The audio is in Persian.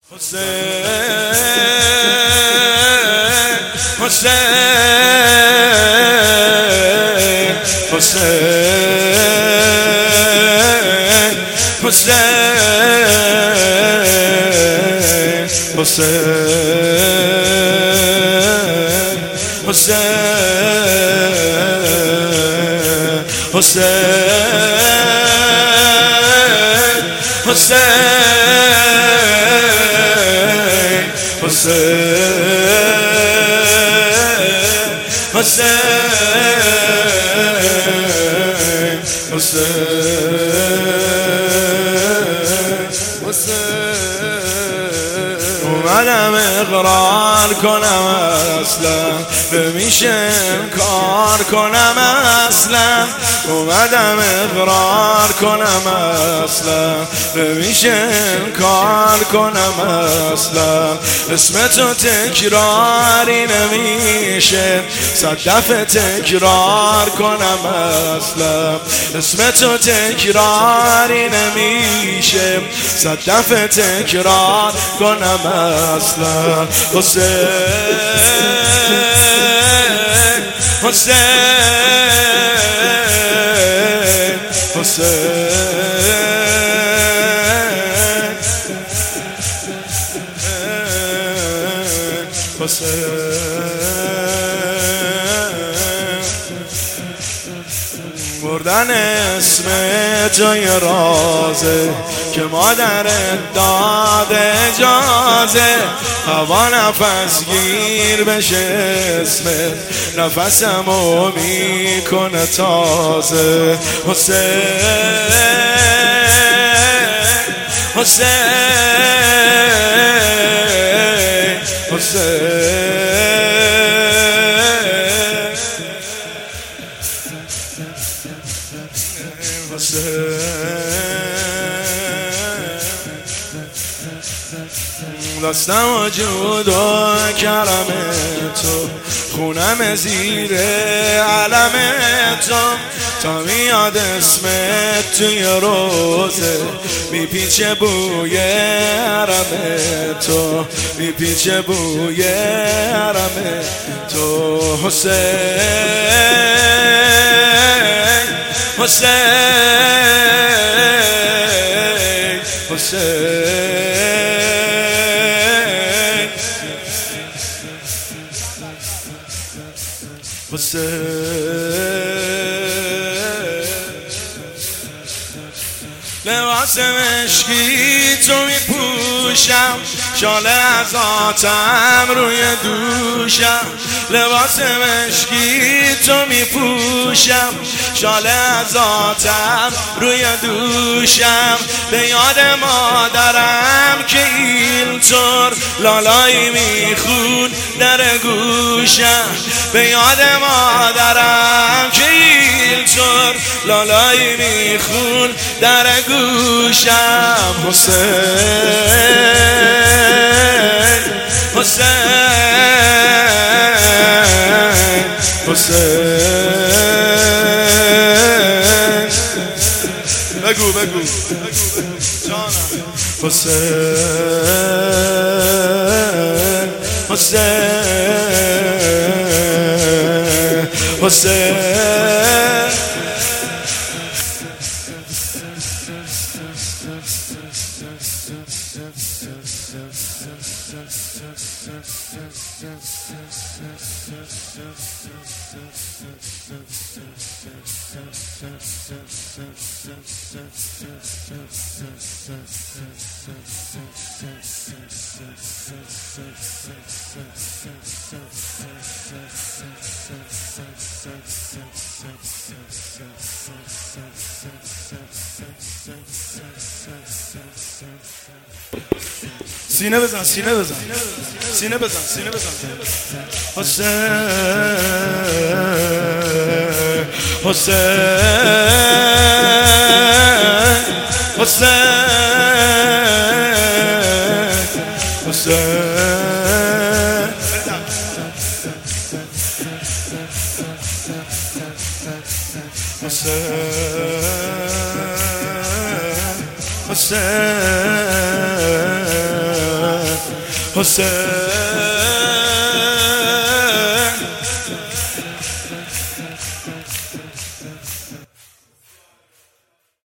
حسین حسین حسین حسین حسین حسین اومدم اقرار کنم اصلا نمیشه انکار کنم اصلا اومدم اقرار کنم اصلا نمیشه انکار کنم اصلا اسم تو تکراری نمیشه صد دفعه تکرار کنم اصلا اسم تو تکراری نمیشه صد دفعه تکرار کنم اصلا حسین حسین حسین بردن اسم تو یه رازه که مادرت داد اجازه هوا نفس گیر بشه اسمت نفسمو میکنه تازه حسین حسین حسین دستم و جود و کرم تو خونم زیر علم تو تا میاد اسمت توی روزه میپیچه بوی حرم تو میپیچه بوی حرم تو حسین حسین حسین لباس مشکی تو میپوشم شال از آتم روی دوشم لباس مشکی تو میپوشم شال از آتم روی دوشم به یاد مادرم که اینطور لالایی میخون در گوشم به یاد مادرم که اینطور لالایی میخون در گوشم حسین حسین حسین بگو جانم حسین حسین حسین سینه بزن سینه بزن سینه بزن سینه بزن حسین حسین حسین حسین حسین حسین